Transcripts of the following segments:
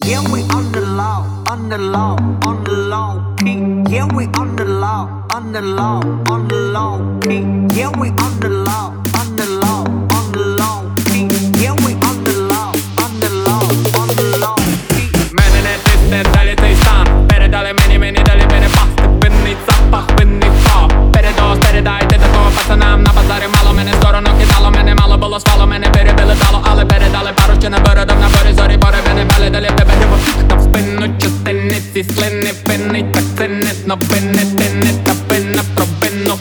Yeah, we on the law, on the law, on the law, key. Yeah, we on the law, on the law, on the law, key. Yeah, we on the law, on the law, on the law, key. Yeah, we on the law, on the law, on the law, key. Мене не тисне далі цей стан. Передали мені далі перепасти. Пинний запах, пинний фак. Передос, передайте такого пацанам. На базарі мало мене сторону кидало. Мене мало було спало, мене перебили дало. Але передали пару ще напередом на борі зорі. Боревини бали, далі в тебе грибо. Та в спину частиниці слини. Пинний так цинить, но пини тини. Та пина про пину.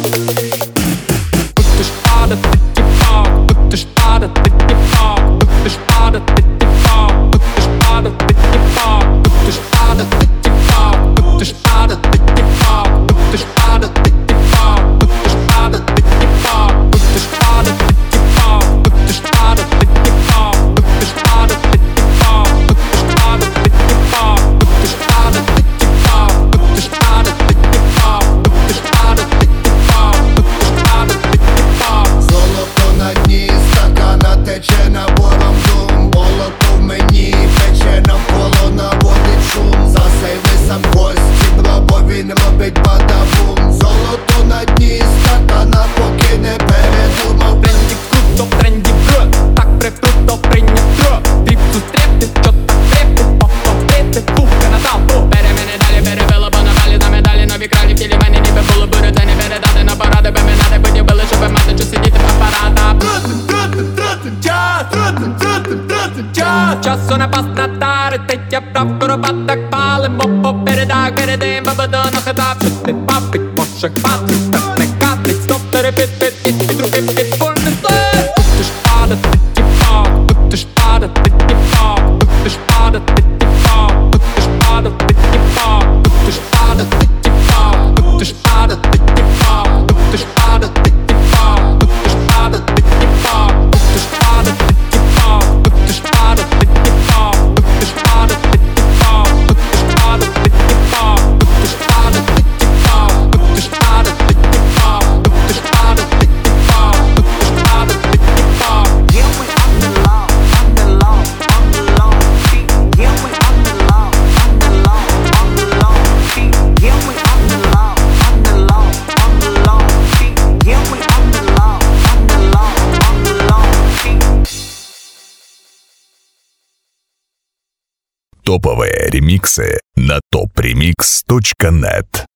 Будеш падати тіпак. Будеш падати тіпак. Будеш падати тіпак. Будеш падати тіпак. Будеш падати тіпак. Будеш падати тіпак. Будеш падати тіпак. Будеш падати тіпак. Будеш падати тіпак. Будеш падати тіпак. Будеш падати тіпак. Будеш падати тіпак. Будеш падати тіпак. Будеш падати тіпак. Будеш падати тіпак. Будеш падати тіпак. Золото на дні стакана тече набором дум. Молоко в мені пече навколо, наводить шум. Засейви сам гості, бо він робить бадабум. Золото на дні стакана, поки не передумав. Тренді круто, тренді бро. Так прикруто прийнято. Дріб зустріти, що так трепти. Повторити, фука на талпу. Бере мене далі, перебило, бо на валі на медалі. Нові кралі в тілі мені ніби було бурити. Не передати на поради, би мене подібили, щоб мати що сидіти в апаратах. Часу не пас на тари, тетя прав коробаток палимо. Попередах, передим, бабадону хитав. Що ти бабить, може хватить, так не катить. Стоп, перепит, під руки, під пульнисли. Будеш падати тіпак, будеш падати тіпак. Будеш падати тіпак, будеш падати тіпак. Будеш падати тіпак, будеш падати тіпак. Будеш падати тіпак, будеш падати тіпак. Будеш падати тіпак, будеш падати тіпак. Будеш падати тіпак, будеш падати тіпак. Будеш падати тіпак, будеш падати тіпак. Будеш падати тіпак, будеш падати тіпак. Yeah, we on the law, on the law, on the law, key. Yeah, we on the law, on the law, on the law, key. Yeah, we on the law, on the law, on the law, key. Yeah, we on the law, on the law, on the law, key. Топовые ремиксы на topremix.net.